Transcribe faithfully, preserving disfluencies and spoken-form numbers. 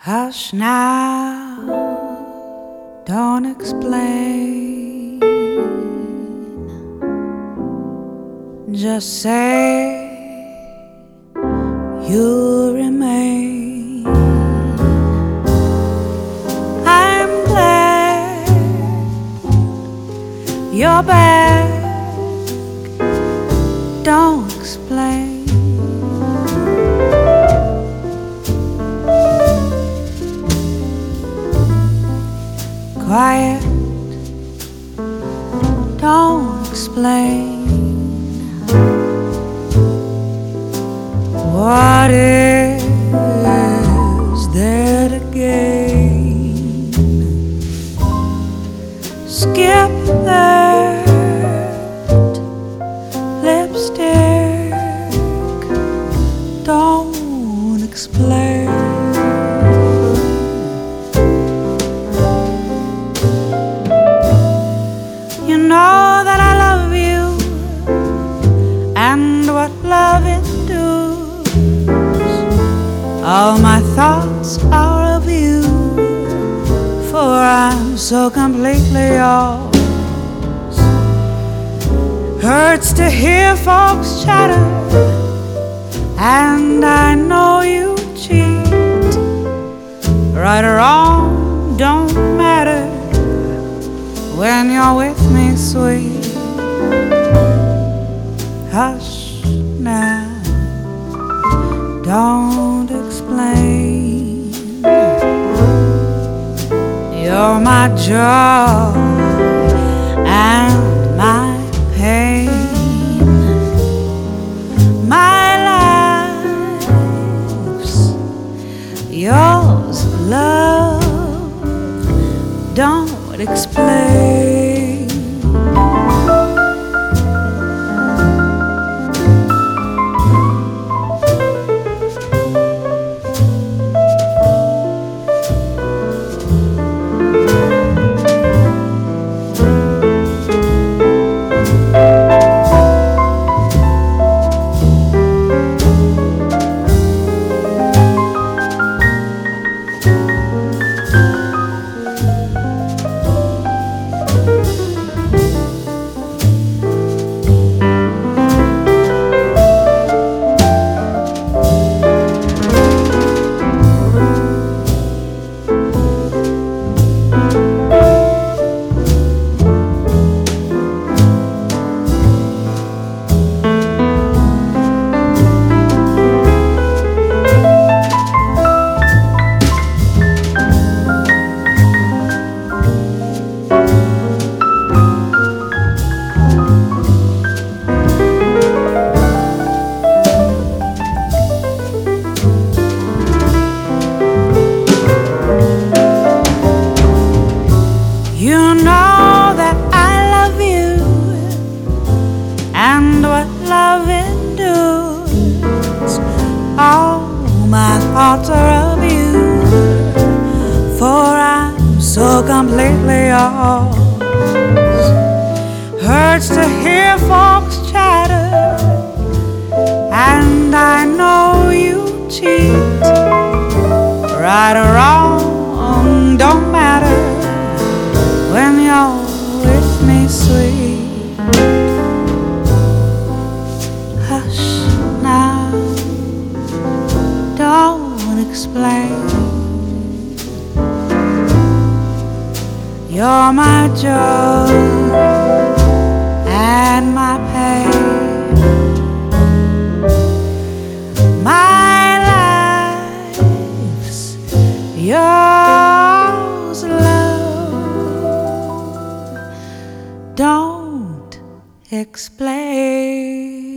Hush now, don't explain. Just say you remain. I'm glad you're back. Don't explain. Quiet, don't explain. What is there to gain? Skip that lipstick, don't explain. You know that I love you, and what love it does. All my thoughts are of you, for I'm so completely yours. Hurts to hear folks chatter, and I know you cheat. Right or wrong, don't matter when you're with me, sweet. Hush now, don't explain. You're my joy and my pain. My life's yours, love, don't explain. You know that I love you, and what love endures. All my thoughts are of you, for I'm so completely yours. Hurts to hear folks chatter, and I know you cheat. Right or wrong, don't matter when you're with me, sweet. Hush now, don't explain. You're my joy and my pain. My life's yours, love, don't explain.